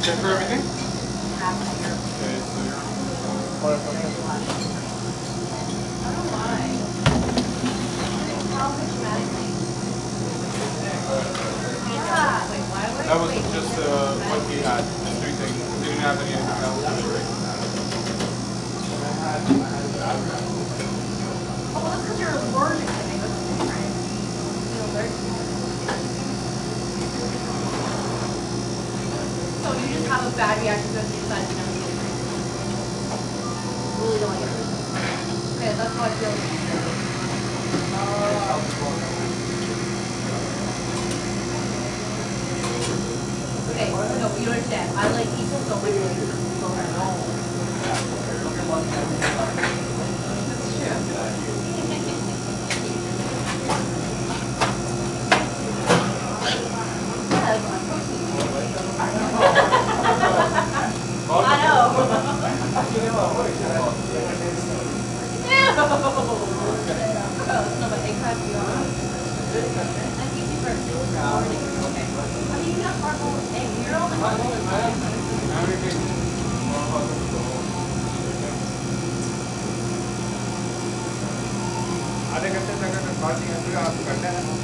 check for everything? Half a year. Okay, so you're... I don't know why. How much medically? Yeah. Wait, why would That was just what he had. Just 3 things. He didn't have anything else. Oh, well, that's because you're allergic to me. That's okay, right? You're allergic to me. So you just have a bad reaction because you decide to never get it. Really don't like it. Okay, that's how I feel. Okay, no, you don't understand. I like people so much. That's true. I know. Gross. No, but egg crabs you are. That's easy for morning. Okay. I mean, you have hard-boiled egg. You're only hard-boiled egg. आधे घंटे तक अगर बात नहीं है आप करना है तो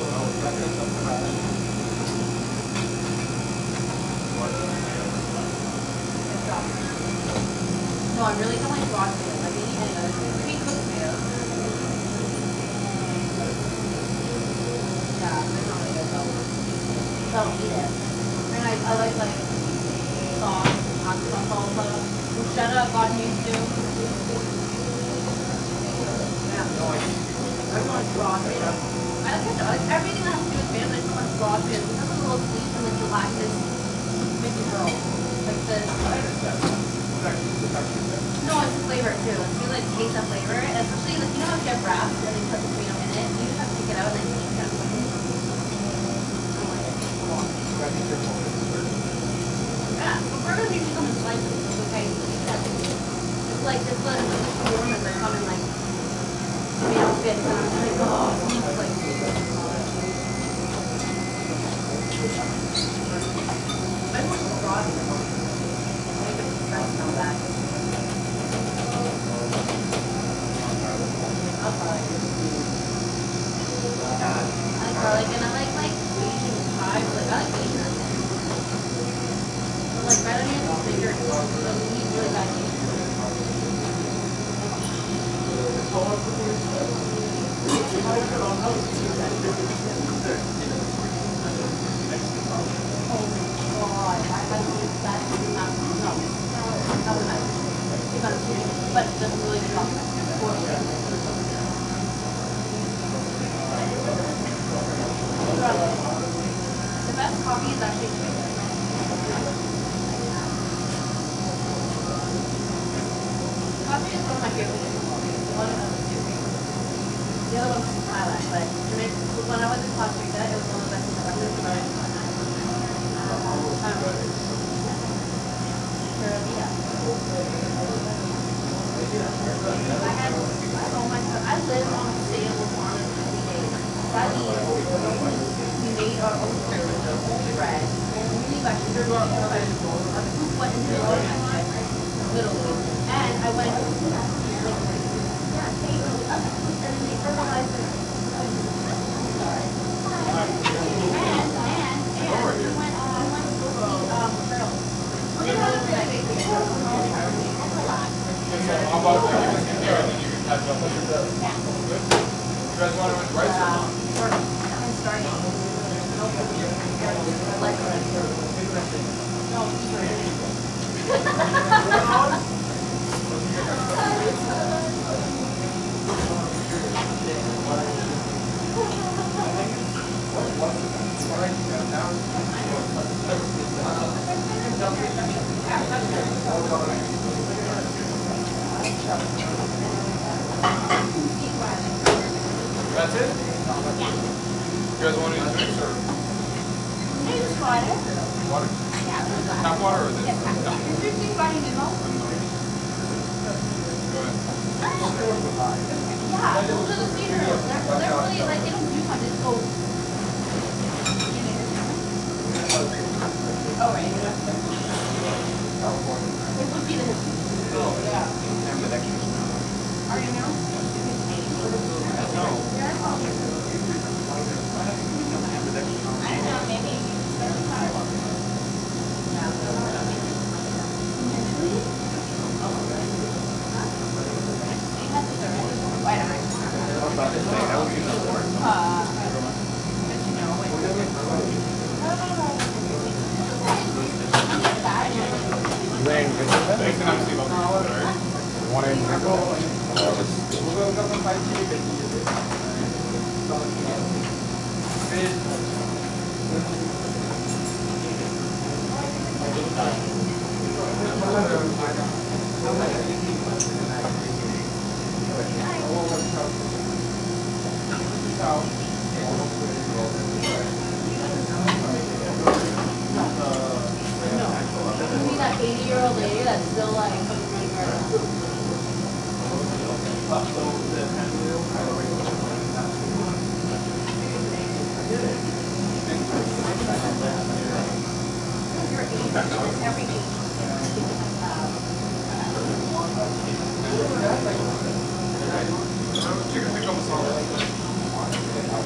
No, I'm really don't like raw tomatoes. Like any other pre-cooked tomatoes. Yeah, they're not really good though. So I'll eat it. And I like sauce, pasta salsa, bruschetta I've gotten used to. Yeah. I don't like raw tomatoes. I like everything that has to do with tomatoes. I just don't like raw tomatoes. It has a little sweet and the gelatinous makes it grow. Like this. No, it's the flavor too. Like, you like taste that flavor, and especially like you know how you have wraps and they put the tomato in it. You just have to take it out and then eat that flavor. Yeah, but burgers usually come in slices. So okay, you can eat that. It's like this one, the shawarmas that come in like tomato bits, and I'm like, oh, it's like. I want to raw it. Smell that. I like garlic and I like Asian pie, but like I like Asian. But like red onions is bigger, so we need really bad Asian. Oh God, I had to use that. No. That was nice. But it doesn't really get off. The best coffee is actually chicken. Coffee is one of my favorite things. One of the two. The other one's from Thailand, but when I was in Costa Rica, it was one of the best things I've ever tried. I live on a sustainable farm in 20 days. That means we made our own bread, only vegetables, no vegetables. Our food went into the oven, literally. And I went, and they fertilized it. How about you can hear and then you can catch up? Good? You guys want to win rice or not? I'm starting. That's it? Yeah. You guys want any drinks or? Just water. Water? Yeah. Tap water or this? Yes, tap water. Is there thing running in all? Go ahead. Yeah, those are the feeders. They're really like, they don't do much, they just go. Oh, right. that's still like running right now. Your age, every